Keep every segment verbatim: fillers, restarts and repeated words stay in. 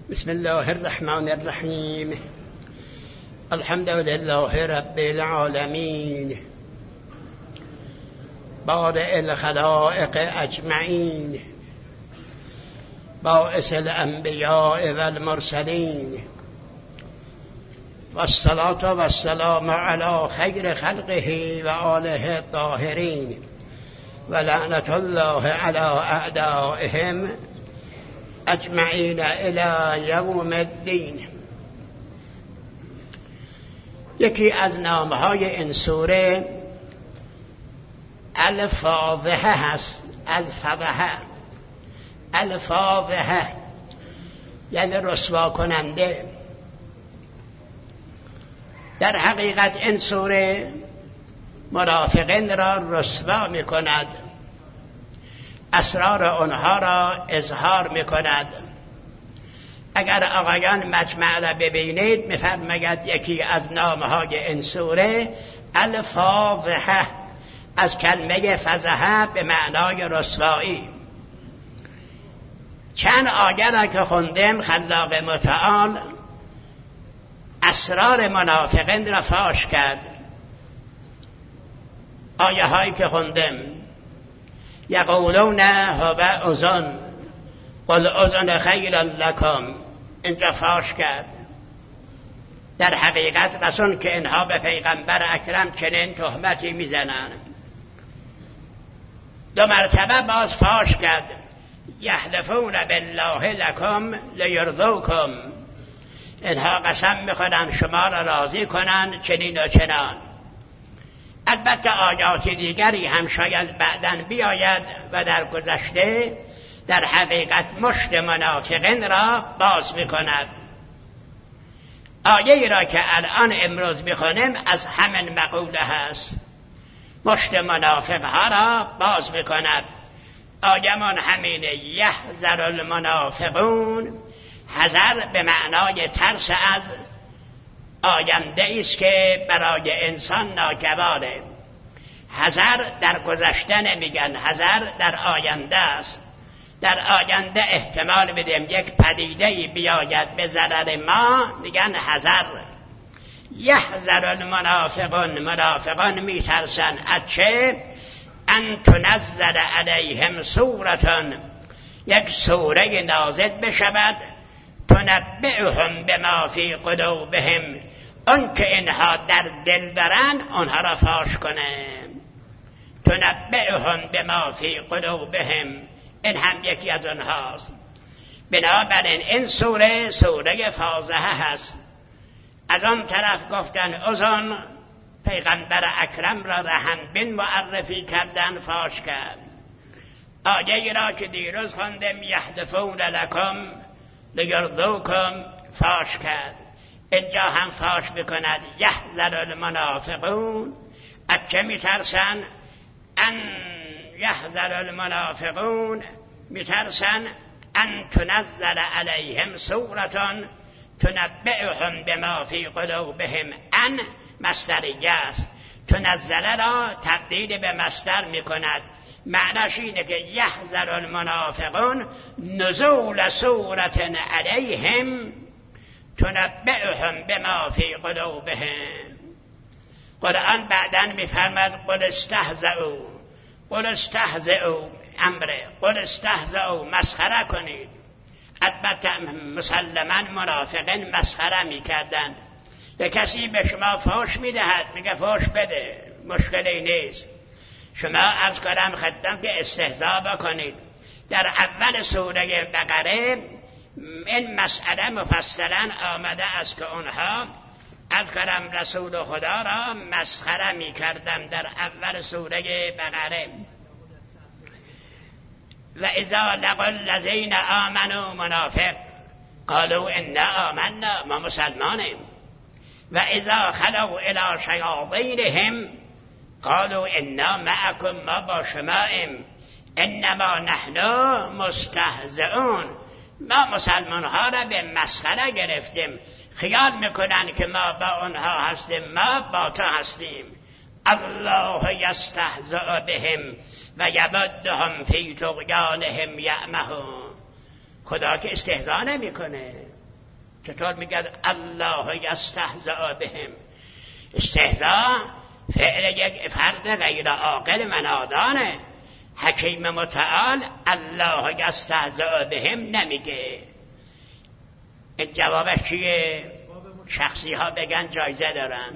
بسم الله الرحمن الرحیم. الحمد لله رب العالمین، بارئ الخلائق اجمعین، باعث الانبیاء والمرسلین، والصلاة والسلام علی خیر خلقه و آله الطاهرین، و لعنة الله علی اعدائهم اجمعین الی یوم الدین. یکی از نامهای این سوره الفاضحه هست. الفاضحه الفاضحه یعنی رسوا کننده. در حقیقت این سوره منافقین را رسوا می کند، اسرار آنها را اظهار می کند. اگر آقایان مجمع را ببینید می‌فرماید یکی از نامهای این سوره الفاضحه، از کلمه فضحه به معنای رسوایی. چند آیه را که خوندیم خلاق متعال اسرار منافقین را فاش کرد. آیه هایی که خوندیم یقولون هو اذن قل اذن خیر لکم، اینجا فاش کرد. در حقیقت رسول که اینها به پیغمبر اکرم چنین تهمتی میزنند. دو مرتبه باز فاش کرد یحلفون بالله لکم لیرضوکم، اینها قسم میخورند شما را راضی کنند چنین و چنان. البته آیات دیگری هم شاید بعداً بیاید و در گذشته در حقیقت مشت منافقین را باز میکند. آیه را که الان امروز میخونیم از همین مقوله هست، مشت منافق ها را باز میکند. آیمان همینه یحذر المنافقون، حذر به معنای ترس از آینده است که برای انسان ناگواره. حذر در گذشته نمیگن، حذر در آینده است. در آینده احتمال بدیم یک پدیده‌ای بیاید به ضرر ما، میگن حذر. یحذر المنافقون، منافقان میترسن از چه؟ ان تنزل علیهم سورة، یک سوره نازل بشود تنبئهم بما فی قلوبهم، آن که اینها در دل دارن آنها را فاش کنه. تنبئهم بما فی قلوبهم، این هم یکی از آنهاست. بنابراین این سوره سوره فاضحه هست. از آن طرف گفتن اذن، پیغمبر اکرم را رحمبین معرفی کردن، فاش کرد. آیه را که دیروز خوندم یحلفون لکم لیرضوکم، فاش کرد. اینجا هم فاش بکند یحذر المنافقون، از چه میترسن؟ ان یحذر المنافقون، میترسن ان تنزل علیهم سورة تنبئهم بما فی قلوبهم. ان مصدریه است، تنزل را تبدیل به مصدر میکند. معناش اینه که یحذر المنافقون نزول سورة علیهم تنبئهم بما فی قلوبهم. قرآن بعداً میفرماد قل استهزئوا، قل استهزئوا امره، قل استهزئوا مسخره کنید. البته مسلماً منافقین مسخره میکردن. به کسی به شما فحش میدهد میگه فحش بده، مشکلی نیست. شما عرض کنم خدمتتون که استهزا بکنید. در اول سوره بقره این مسئله مفصلا آمده است که اونها عرض کنم رسول خدا را مسخره می کردن. در اول سوره بقره و اذا لقوا الذین آمنوا منافق قالوا انا آمنا، ما مسلمانیم. و اذا خلوا الی شیاطینهم قالوا انا معکم، ما با شماییم. انما نحن مستهزئون، ما مسلمان ها را به مسخره گرفتیم. خیال میکنن که ما با اونها هستیم، ما با تو هستیم. الله یستهزئ بهم و یمدهم فی طغیانهم یعمهون. خدا که استهزا نمیکنه، چطور میگه الله یستهزأ بهم؟ استهزاء فعل یک فرد غیر عاقل منادانه. حکیم متعال الله یستهزأ بهم نمیگه. این جوابش چیه؟ شخصی ها بگن جایزه دارن.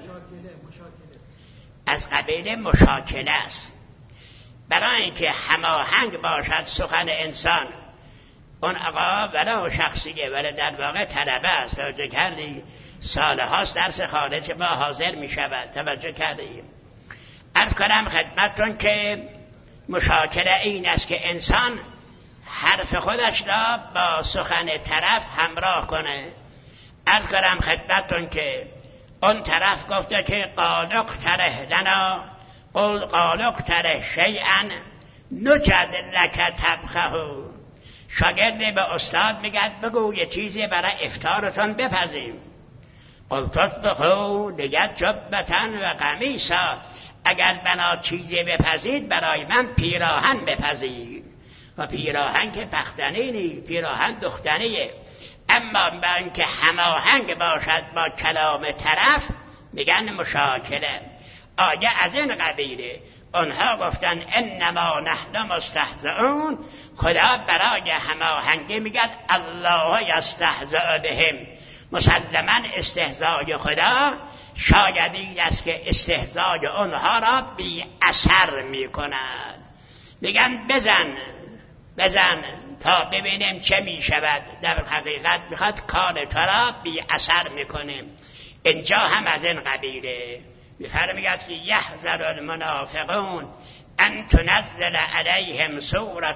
از قبیل مشاکله است. برای اینکه هماهنگ باشد سخن انسان، اون آقا ولو شخصیه ولی در واقع طلبه است. توجه کردی؟ ساله هاست درس خارج ما حاضر می شود. توجه کردی؟ عرض کنم خدمتتون که مشاکله این است که انسان حرف خودش را با سخن طرف همراه کنه. عرض کنم خدمتتون که اون طرف گفته که قالق تره لنا قل قالق تره شیئا نجد لک طبخه. شاگرد به استاد میگد بگو یه چیزی برای افطارتون بپزیم. قل تطبخو دیگر جبتن و قمیصا. اگر بنا چیزی بپزید برای من پیراهن بپزید. و پیراهن که پختنی نی، پیراهن دختنیه. اما با اینکه هماهنگ باشد با کلام طرف میگن مشاکله. آیه از این قبیله. اونها گفتن انما نحن مستهزئون. خدا برای هماهنگی میگن الله یستهزأ بهم. مسلما استهزای خدا شاید این است که استهزای اونها را بی اثر میکند. میگن بزن بزن تا ببینیم چه میشود. در حقیقت میخواد کار تو را بی اثر میکنه. اینجا هم از این قبیله. میفرماید که یحذر المنافقون ان تنزل علیهم سورة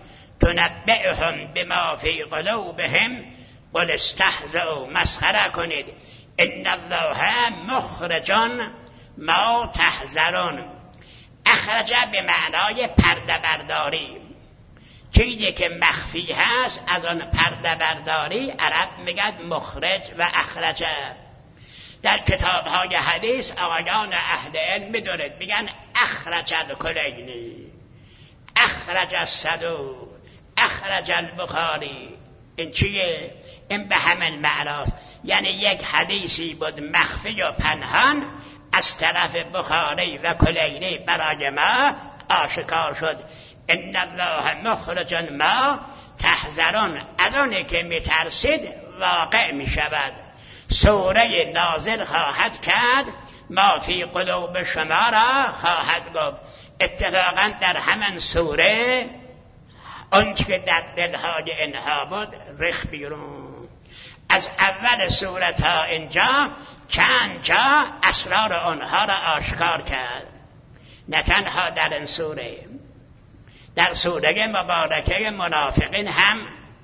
تنبئهم بما فی قلوبهم قل استهزئوا. مسخره کنید. ان الله مخرج ما تحذرون. اخرج به معنای پرده برداری. چیزی که مخفی هست از آن پرده برداری عرب میگد مخرج و اخرج. در کتاب های حدیث آقایان اهل علم میدونید میگن اخرج الکلینی، اخرج الصدوق، اخرج البخاری. این چیه؟ این به همین معناست. یعنی یک حدیثی بود مخفی و پنهان از طرف بخاری و کلینی برای ما آشکار شد. ان الله مخرج ما تحذرون. از آنی که میترسید واقع میشود. سوره نازل خواهد کرد ما فی قلوب شما را خواهد گفت. اتفاقا در همان سوره آنچه که در دلهای اینها بود ریخت بیرون. از اول سوره تا اینجا چند جا اسرار آنها را آشکار کرد. نه تنها در این سوره، در سوره مبارکه منافقین هم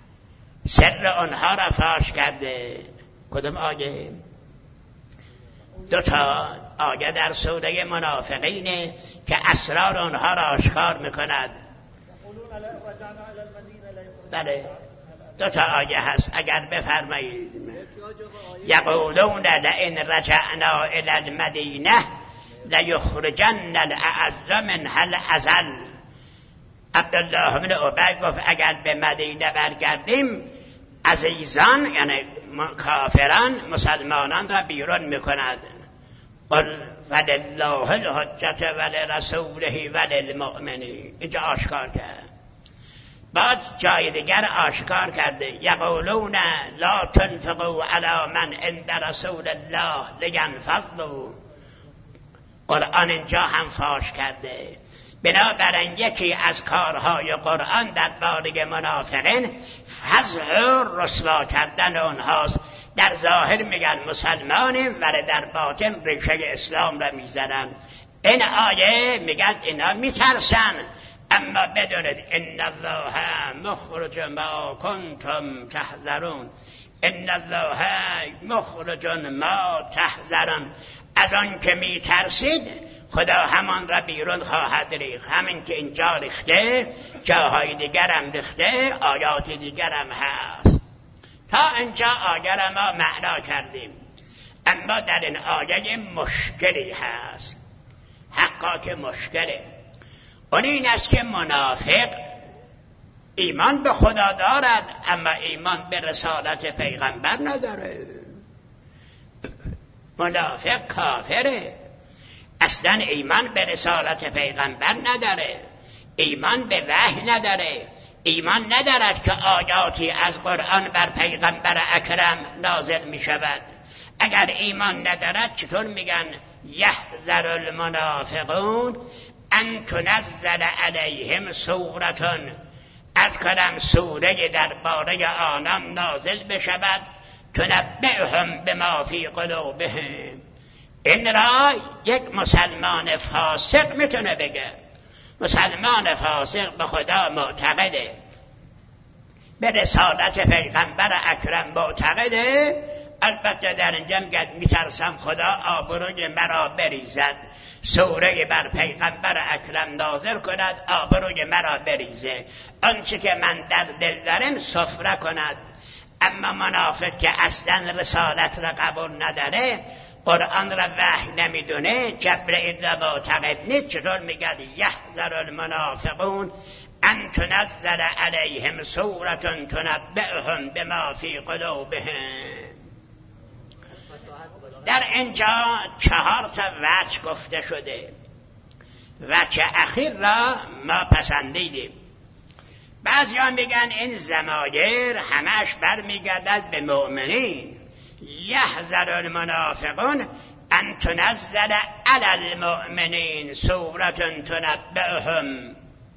سر آنها را فاش کرده. کدام آیه؟ دو تا آیه در سوره منافقینه که اسرار آنها را آشکار میکند. بله دو تا آیه هست. اگر بفرمایید یقولون لئن رجعنا الی المدینه لیخرجن الاعز منها الاذل. عبدالله بن ابی گفت اگر به مدینه برگردیم عزیزان یعنی کافران مسلمانان را بیرون میکند. قل ولله الحجة ولرسوله وللمؤمنین. اینجا آشکار کرد. بعد جای دیگر آشکار کرده یقولون لا تنفقوا علی من عند رسول الله لینفضوا. قرآن اینجا هم فاش کرده. بنابراین یکی از کارهای قرآن در باره منافقین فضح و رسوا کردن اونهاست. در ظاهر میگن مسلمانیم ولی در باطن ریشه اسلام را میزنن. این آیه میگن اینا میترسن. اما بدونید ان الله مخرج ما کنتم تحذرون. ان الله مخرج ما تحذرون. از آن که میترسید خدا همان را بیرون خواهد ریخت. همین که اینجا ریخته جاهای دیگر هم ریخته، آیات دیگر هم هست. تا اینجا آیه را ما معنا کردیم. اما در این آیه مشکلی هست. حقا که مشکله. اون این است که منافق ایمان به خدا دارد اما ایمان به رسالت پیغمبر نداره. منافق کافره، اصلا ایمان به رسالت پیغمبر نداره، ایمان به وحی نداره، ایمان ندارد که آیاتی از قرآن بر پیغمبر اکرم نازل می شود. اگر ایمان ندارد چطور میگن یحذر المنافقون ان تنزل علیهم سورتون، از کنم سوره درباره آنان نازل بشود تنبئهم بما فی قلوبهم. این را یک مسلمان فاسق میتونه بگه. مسلمان فاسق به خدا معتقده، به رسالت پیغمبر اکرم معتقده، البته در اینجا میگه میترسم خدا آبروی مرا بریزد، سوره بر پیغمبر اکرم نازل کند آبروی مرا بریزه، آنچه که من در دل دارم سفره کند. اما منافق که اصلا رسالت را قبول نداره، قرآن را وحی نمیدونه، جبرئیل را معتقد نیست، چطور میگه یحذر المنافقون ان تنزل علیهم سورة تنبئهم بما فی قلوبهم. در اینجا چهار تا وجه گفته شده. وجه اخیر را ما پسندیدیم. بعضی ها میگن این ضمایر همش برمیگردد به مؤمنین. یحذر المنافقون ان تنزل علی المؤمنین سورة تنبئهم.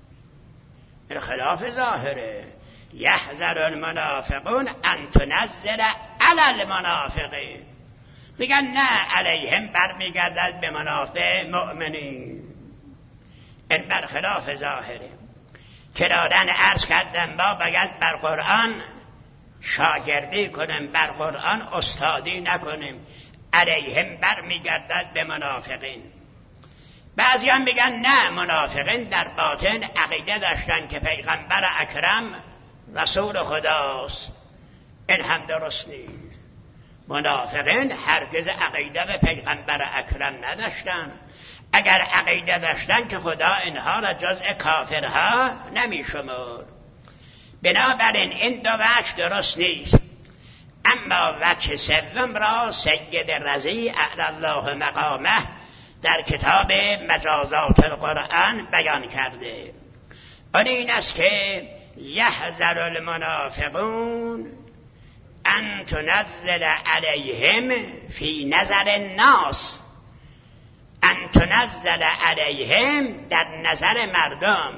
این خلاف ظاهره. یحذر المنافقون ان تنزل علی المنافقین. میگن نه، علیهم برمیگردد به منافع مؤمنین. این برخلاف ظاهره. که دادن عرض کردن ما باید بر قرآن شاگردی کنیم، بر قرآن استادی نکنیم. علیهم برمیگردد به منافقین. بعضی هم میگن نه، منافقین در باطن عقیده داشتن که پیغمبر اکرم رسول خداست. این هم درست نیست. منافقین هرگز عقیده به پیغمبر اکرم نداشتن. اگر عقیده داشتن که خدا اینها را جزء کافرها نمی شمرد. بنابراین این دو وجه درست نیست. اما وجه سوم را سید رضی اعلی الله مقامه در کتاب مجازات القرآن بیان کرده. آن این است که یحذر المنافقون ان تنزل علیهم فی نظر الناس. ان تنزل علیهم در نظر مردم.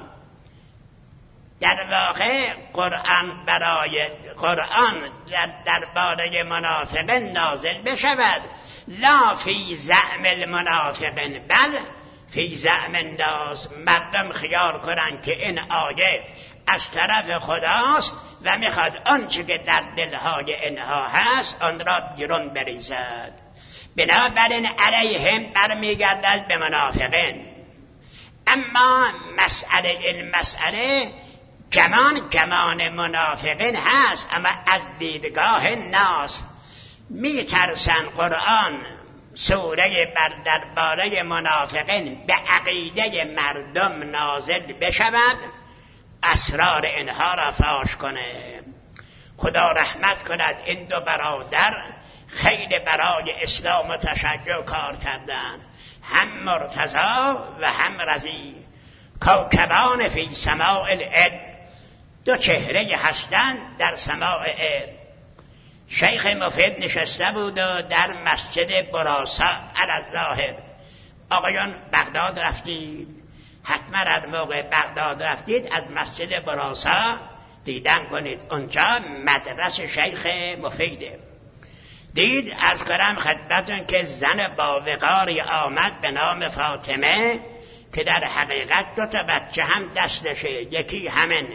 در واقع قرآن برای قرآن در درباره منافقین نازل بشود، لا فی زعم المنافقین بل فی زعم الناس. مردم خیال کنند که این آیه از طرف خداست و میخواد آنچه که در دلهای اینها هست آن را بیرون بریزد. بنابراین علیهم برمیگردد به منافقین. اما مسئله این مسئله گمان گمان منافقین هست، اما از دیدگاه ناس. میترسن قرآن سوره بر درباره منافقین به عقیده مردم نازل بشود، اسرار اینها را فاش کنه. خدا رحمت کند این دو برادر خیلی برای اسلام و تشیع کار کردن، هم مرتضی و هم رضی، کوکبان فی سماع العلم، دو چهره هستند در سماع علم. شیخ مفید نشسته بود و در مسجد براسا علی الظاهر. آقایان بغداد رفتید، حتما در موقع بغداد رفتید از مسجد براسا دیدن کنید، اونجا مدرسه شیخ مفیده. دید از کرم خدمتون که زن با وقاری آمد به نام فاطمه که در حقیقت دو تا بچه هم دستشه، یکی همین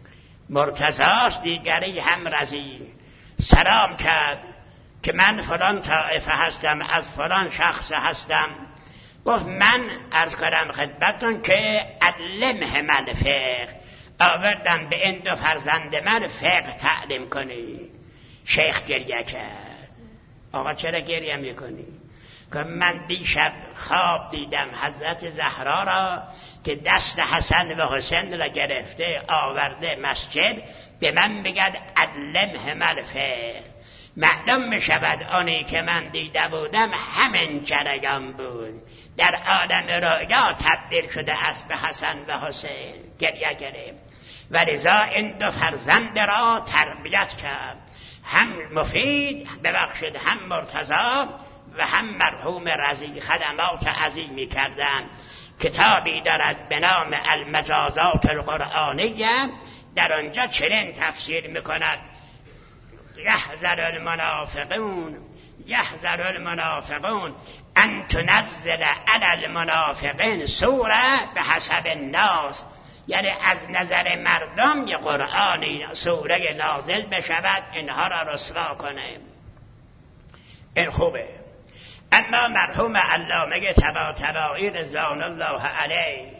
مرتضاست دیگری هم رضی. سلام کرد که من فلان طائفه هستم، از فلان شخص هستم. گفت من عرض کردم خدمتون که علمه من فقه، آوردم به این دو فرزند من فقه تعلیم کنی. شیخ گریه کرد. آقا چرا گریه میکنی؟ که من دیشب خواب دیدم حضرت زهرا را که دست حسن و حسین را گرفته آورده مسجد، به من بگد علمهم الفقه. معلوم می شود آنی که من دیده بودم همین جریان بود، در عالم رؤیا تبدیل شده است به حسن و حسین. گریه گرفت و لذا این دو فرزند را تربیت کرد، هم مفید ببخشید هم مرتضی و هم مرحوم رضی، خدمات عظیمی کردند. کتابی دارد به نام المجازات القرآنیه، در آنجا چنین تفسیر میکند: یحذر المنافقون یحذر المنافقون ان تنزل علی المنافقین سوره به حسب الناس، یعنی از نظر مردم یه قرآنی سوره نازل بشود اینها را رسوا کنه. این خوبه. اما مرحوم علامه طباطبایی رضوان الله علیه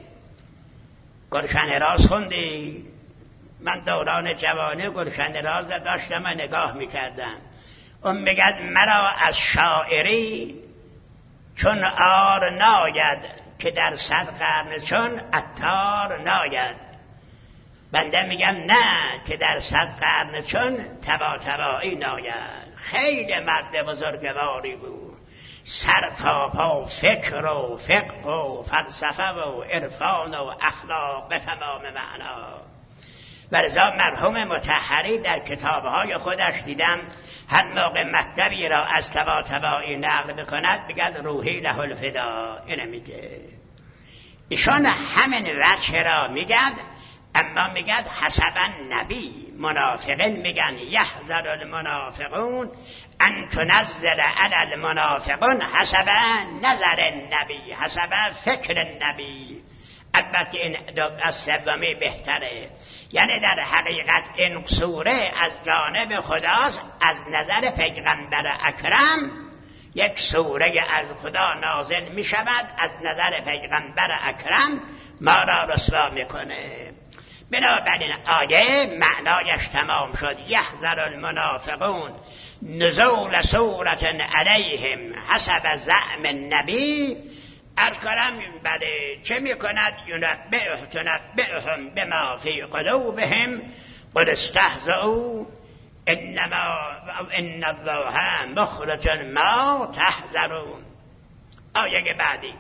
گلشن راز خوندی؟ من دوران جوانی گلشن راز داشتم و نگاه میکردم. اون میگد مرا از شاعری چون آر ناید که در صد قرن چون عطار ناید. بنده میگم نه که در صد قرن چون طباطبایی ناید. خیلی مرد بزرگواری بود، سر تا پا فکر و فقه و فلسفه و عرفان و اخلاق به تمام معنا. ولذا مرحوم مطهری در کتابهای خودش دیدم هر موقع مطلبی را از طباطبایی نقل بکند بگد روحی له الفدا. اینه میگه ایشان همین وجه را میگد، اما میگد حسب النبی. منافقین میگن یحذر المنافقون ان تنزل علی المنافقون حسب نظر النبی، حسب فکر النبی. البته این از سومی بهتره، یعنی در حقیقت این سوره از جانب خداست، از نظر پیغمبر اکرم یک سوره از خدا نازل می شود، از نظر پیغمبر اکرم ما را رسوا میکنه. بنابراین آیه معنایش تمام شد. یحذر المنافقون نزول سورة علیهم حسب زعم النبی. ارکرم بله چه میکند؟ ینبئه تنبئهم بما فی قلوبهم قل استهزئوا انما ان الله مخرج ما تحذرون. آیه بعدی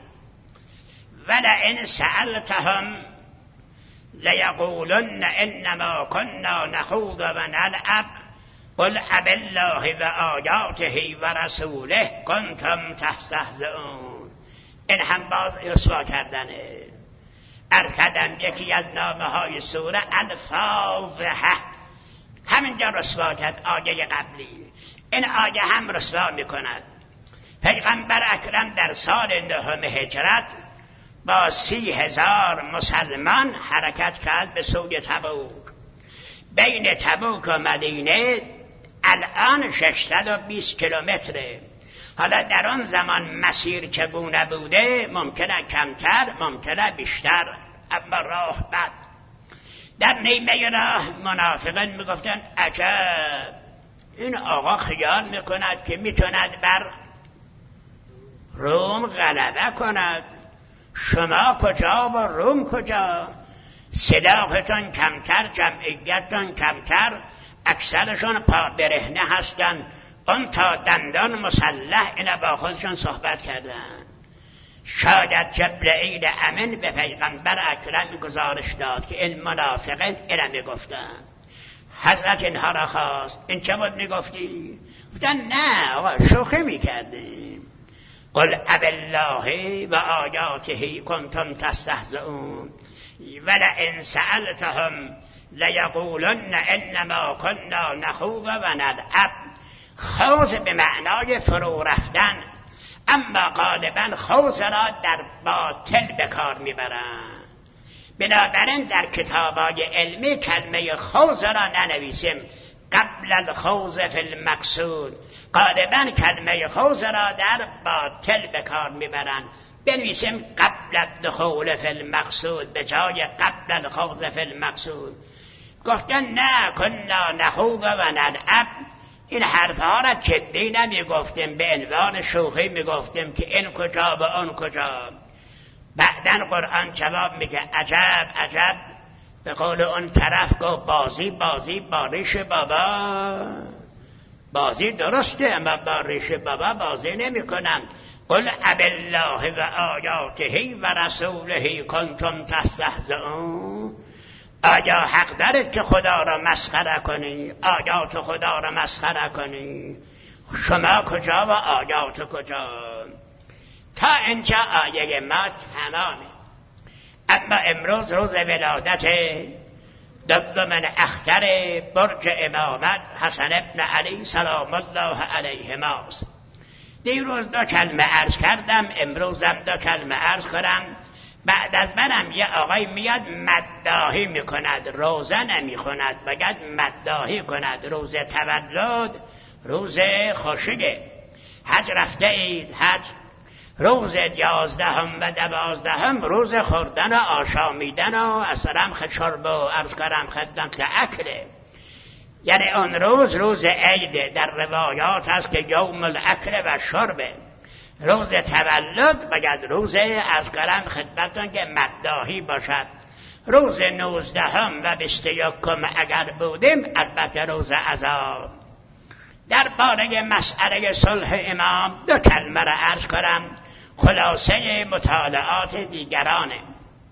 ولئن سألتهم لیقولن انما كنا نخوض و نلعب قل ابالله و آیاته و رسوله کنتم تستهزئون. این هم باز رسوا کردنه. ارکدم یکی از نامه های سوره الفاظحه، همینجا رسوا کرد آیه قبلی. این آیه هم رسوا میکند. پیغمبر اکرم در سال نهم هجرت با سی هزار مسلمان حرکت کرد به سوی تبوک. بین تبوک و مدینه الان ششصد و بیست کیلومتره. حالا در آن زمان مسیر چگونه بوده؟ ممکنه کمتر، ممکنه بیشتر، اما راه بد. در نیمه راه منافقین میگفتن عجب این آقا خیال میکند که میتوند بر روم غلبه کند. شما کجا و روم کجا؟ سلاحتان کمتر، جمعیتتان کمتر، اکثرشون پا برهنه هستن، اون تا دندان مسلح. اینا با خودشون صحبت کردن. شاید جبرئیل امین به پیغمبر اکرم گزارش داد که این منافقین اینا میگفتن. حضرت اینها را خواست این چه بود میگفتی؟ گفتن نه آقا شوخی میکردیم. قل ابالله و آیاته کنتم تستهزئون ولئن سألتهم لیقولن انما كنا نخوض و نلعب. خوض به معنای فرو رفتن، اما غالبا خوض را در باطل به کار میبرند. بنابراین در کتابای علمی کلمه خوض را ننویسیم قبل الخوض فی المقصود. غالبا کلمه خوض را در باطل به کار میبرند. بنویسیم قبل الدخول فی المقصود به جای قبل الخوض فی المقصود. گفتن نه کنا نخوض و نلعب. این حرفها را جدی نمی گفتیم، به عنوان شوخی می گفتیم که این کجا و اون کجا. بعدن قرآن جواب میگه عجب عجب، به قول اون طرف گفت بازی بازی با ریش بابا، بازی درسته اما با ریش بابا بازی نمی کنم. قل ابالله و آیاته و رسوله کنتم تستهزئون. آیا حق دارید که خدا را مسخره کنی، آیات خدا را مسخره کنی؟ شما کجا و آیات کجا؟ تا اینجا آیه ما تمامه. اما امروز روز ولادت دوم اختر برج امامت حسن ابن علی سلام الله علیه ماست. دیروز دو کلمه عرض کردم، امروزم دو کلمه عرض کنم. بعد از منم یه آقای میاد مداحی میکند، روزه نمیخوند، بگد مداحی کند. روز تولد روز خوشیه، حج رفته اید حج، روز یازدهم و دوازدهم روز خوردن و آشامیدن و اصلا شرب و عرض کردم خدمت اکله، یعنی اون روز روز عید. در روایات هست که یوم الاکل و شربه. روز تولد بگد روز از کردم خدمتون که مداحی باشد. روز نوزدهم و بیست و یکم اگر بودیم البته روز عذاب. در باره مسئله صلح امام دو کلمه را عرض کنم، خلاصه مطالعات دیگرانه.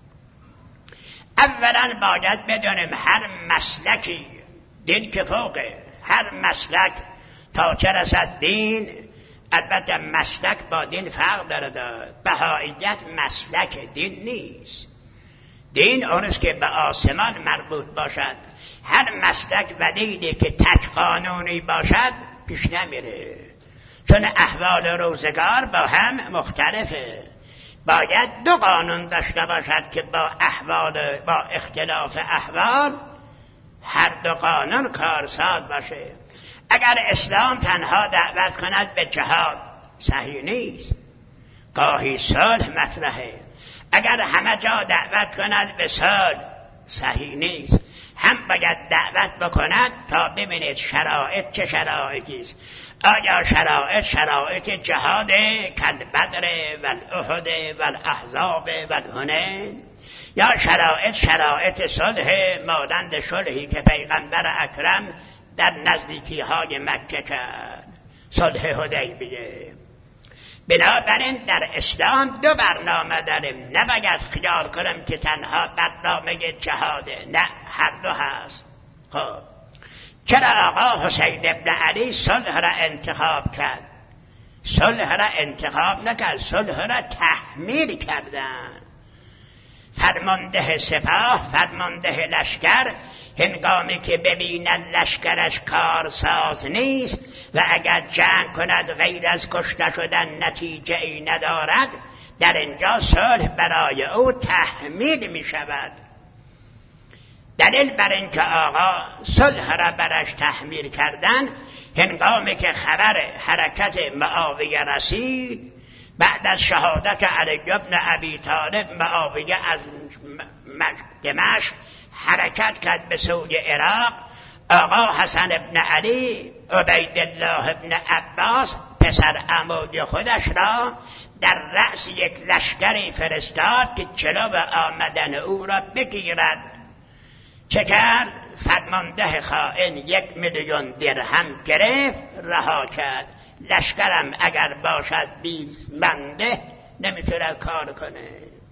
اولا باید بدونیم هر مسلکی، دین که فوقه، هر مسلک تا چه رسد دین، البته مسلک با دین فرق داره. بهاییت مسلک دین نیست، دین اونست که به آسمان مربوط باشد. هر مسلک و دینی که تک قانونی باشد پیش نمیره، چون احوال روزگار با هم مختلفه. باید دو قانون داشته باشد که با احوال با اختلاف احوال هر دو قانون کارساز باشه. اگر اسلام تنها دعوت کند به جهاد صحیح نیست، گاهی صلح مطرحه. اگر همه جا دعوت کند به صلح صحیح نیست، هم باید دعوت بکند تا ببینید شرایط چه شرایطی است. آیا شرایط شرایط جهاد کالبدر و الاحد و الاحزاب و الحنین، یا شرایط شرایط صلح مانند صلحی که پیغمبر اکرم در نزدیکی های مکه کرد، صلح حدیبیه. بنابراین در اسلام دو برنامه داریم، نباید خیال کنم که تنها برنامه جهاده، نه، هر دو هست. خب چرا آقا حسین ابن علی صلح را انتخاب کرد؟ صلح را انتخاب نکرد، صلح را تحمیل کردن. فرمانده سپاه، فرمانده لشکر، هنگامی که ببینن لشکرش کارساز نیست و اگر جنگ کند غیر از کشته شدن نتیجه ای ندارد، در اینجا صلح برای او تحمیل می شود. دلیل بر اینکه آقا صلح را برش تحمیل کردن، هنگامی که خبر حرکت معاویه رسید، بعد از شهادت علی بن ابی طالب، معاویه از دمشق حرکت کرد به سوی عراق. آقا حسن ابن علی عبیدالله ابن عباس پسر عموی خودش را در رأس یک لشکری فرستاد که جلو آمدن او را بگیرد. چه کرد؟ فرمانده خائن یک میلیون درهم گرفت، رها کرد. لشکرم اگر باشد بیست بنده نمیتونه کار کنه.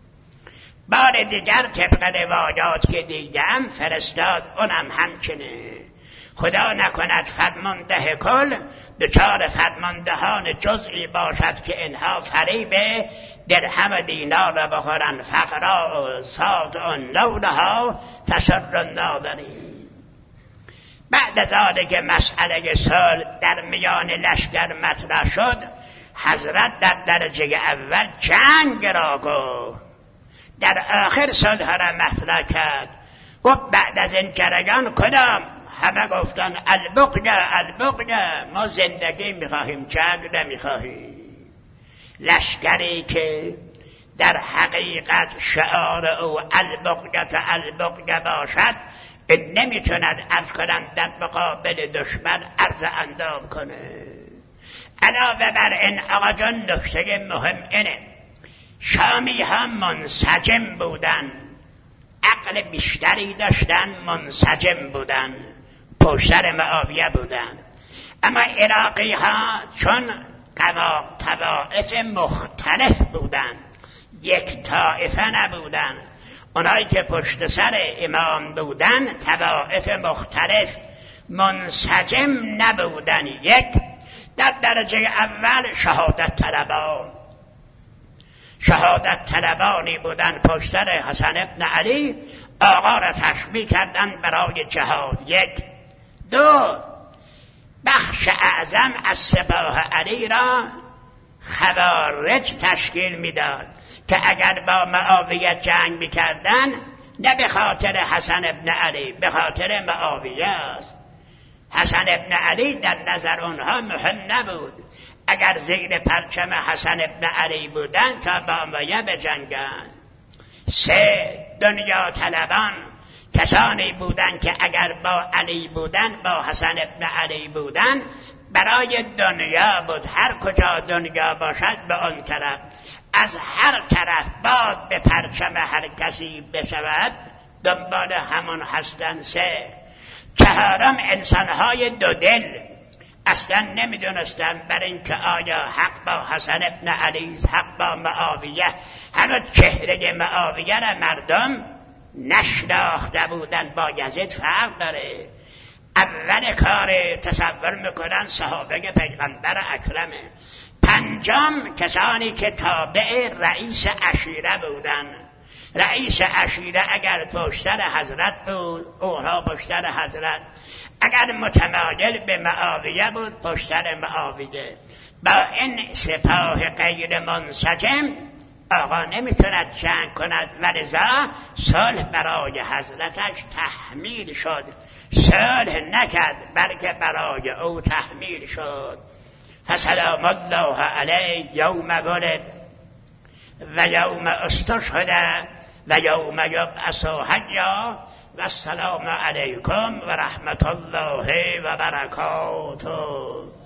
بار دیگر طبق روایات که دیدم فرستاد، اونم همچنه. خدا نکند فرمانده کل دچار فرماندهان جزئی باشد که اینها فریب درهم و دینار را بخورن. فقرا و ساد و لونها تسر الناظرین. بعد از آنه که مسئله صلح در میان لشکر مطرح شد، حضرت در درجه اول جنگ را گفت، در آخر صلح را مطرح کرد. و بعد از این جریان کدام؟ همه گفتن البغیه البغیه، ما زندگی میخواهیم، جنگ نمیخواهیم. لشکری که در حقیقت شعار او البغیه البغیه باشد، این نمیتوند عرض کنم در مقابل دشمن عرض اندام کنه. علاوه بر این آقا جان نکته مهم اینه، شامی ها منسجم بودن، عقل بیشتری داشتن، منسجم بودن، پشتر معاویه بودن. اما عراقی ها چون طوائف مختلف بودن، یک طائفه نبودن، اونایی که پشت سر امام بودن طوائف مختلف منسجم نبودن. یک، در درجه اول شهادت طلبان، شهادت طلبانی بودن پشت سر حسن ابن علی، آقا را تشبیه کردن برای جهاد. یک. دو، بخش اعظم از سپاه علی را خوارج تشکیل میداد که اگر با معاویه جنگ میکردن نه به خاطر حسن ابن علی، به خاطر معاویه است. حسن ابن علی در نظر اونها مهم نبود، اگر زیر پرچم حسن ابن علی بودن تا با معاویه بجنگن. سه، دنیا طلبان، کسانی بودن که اگر با علی بودن، با حسن ابن علی بودن، برای دنیا بود، هر کجا دنیا باشد به آن طرف، از هر طرف باد به پرچم هر کسی بشود دنبال همون هستن. سه، چهارم انسانهای دو دل، اصلا نمیدونستن بر این که آیا حق با حسن ابن علی، حق با معاویه. همه چهره معاویه را مردم نشناخته بودن، با یزید فرق داره. اول کار تصور میکنن صحابه پیغمبر اکرمه. پنجم کسانی که تابع رئیس عشیره بودن. رئیس عشیره اگر پشتر حضرت بود، اونها پشتر حضرت. اگر متمایل به معاویه بود، پشتر معاویه. با این سپاه غیر منسجم آقا نمیتوند جنگ کند و لذا صلح برای حضرتش تحمیل شد. صلح نکرد بلکه برای او تحمیل شد. فسلام الله علیه یوم ولد و یوم استشهد و یوم یبعث حیا و السلام علیکم و رحمت الله و برکاته.